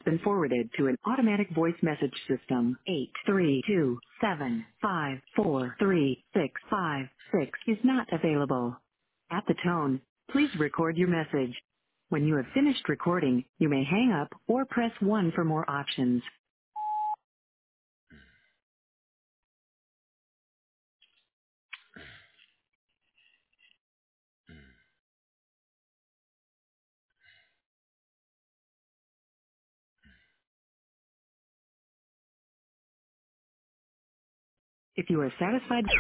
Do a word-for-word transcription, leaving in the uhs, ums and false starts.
been forwarded to an automatic voice message system. eight three two seven five four three six five six is not available. At the tone, please record your message. When you have finished recording, you may hang up or press one for more options. If you are satisfied